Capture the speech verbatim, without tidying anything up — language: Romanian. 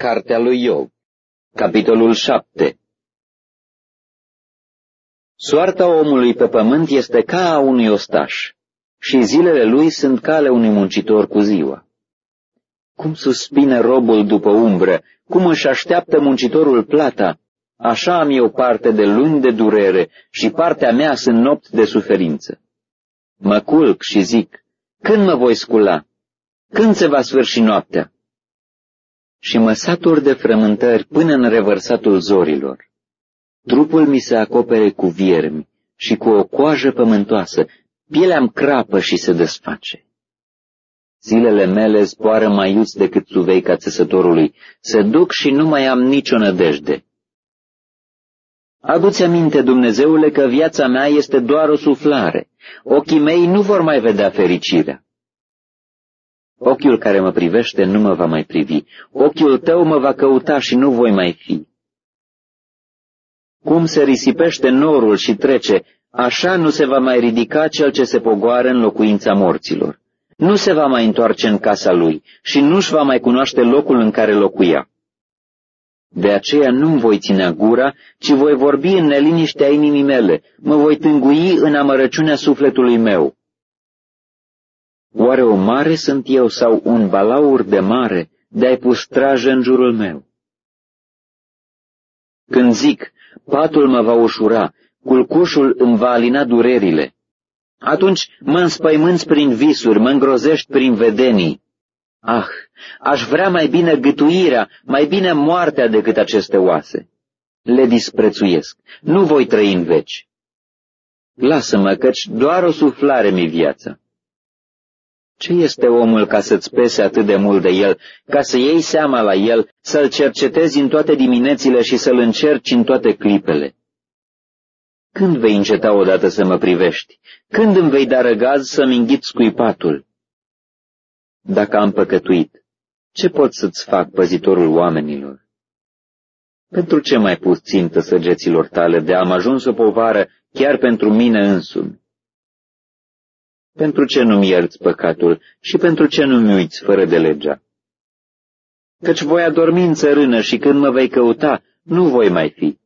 Cartea lui Iov, capitolul șapte. Soarta omului pe pământ este ca a unui ostaș, și zilele lui sunt ca ale unui muncitor cu ziua. Cum suspină robul după umbră, cum își așteaptă muncitorul plata, așa am eu parte de luni de durere și partea mea sunt nopți de suferință. Mă culc și zic, când mă voi scula? Când se va sfârși noaptea? Și mă satur de frământări până în revărsatul zorilor. Trupul mi se acopere cu viermi și cu o coajă pământoasă, pielea-mi crapă și se desface. Zilele mele zboară mai iuți decât suveica țesătorului, se duc și nu mai am nicio nădejde. Adu-ți aminte, Dumnezeule, că viața mea este doar o suflare, ochii mei nu vor mai vedea fericirea. Ochiul care mă privește nu mă va mai privi, ochiul tău mă va căuta și nu voi mai fi. Cum se risipește norul și trece, așa nu se va mai ridica cel ce se pogoară în locuința morților. Nu se va mai întoarce în casa lui și nu-și va mai cunoaște locul în care locuia. De aceea nu-mi voi ține gura, ci voi vorbi în neliniștea inimii mele, mă voi tângui în amărăciunea sufletului meu. Oare o mare sunt eu sau un balaur de mare de-ai pus strajă în jurul meu? Când zic, patul mă va ușura, culcușul îmi va alina durerile, atunci mă înspăimânți prin visuri, mă îngrozești prin vedenii. Ah, aș vrea mai bine gâtuirea, mai bine moartea decât aceste oase. Le disprețuiesc, nu voi trăi în veci. Lasă-mă, căci doar o suflare mi viața. Ce este omul ca să-ți pese atât de mult de el, ca să iei seama la el, să-l cercetezi în toate diminețile și să-l încerci în toate clipele? Când vei înceta odată să mă privești? Când îmi vei da răgaz să-mi înghit scuipatul? Dacă am păcătuit, ce pot să-ți fac, păzitorul oamenilor? Pentru ce m-ai pus țintă săgeților tale de am ajuns o povară chiar pentru mine însumi? Pentru ce nu-mi ierți păcatul și pentru ce nu-mi uiți fără de legea? Căci voi adormi în țărână și când mă vei căuta, nu voi mai fi.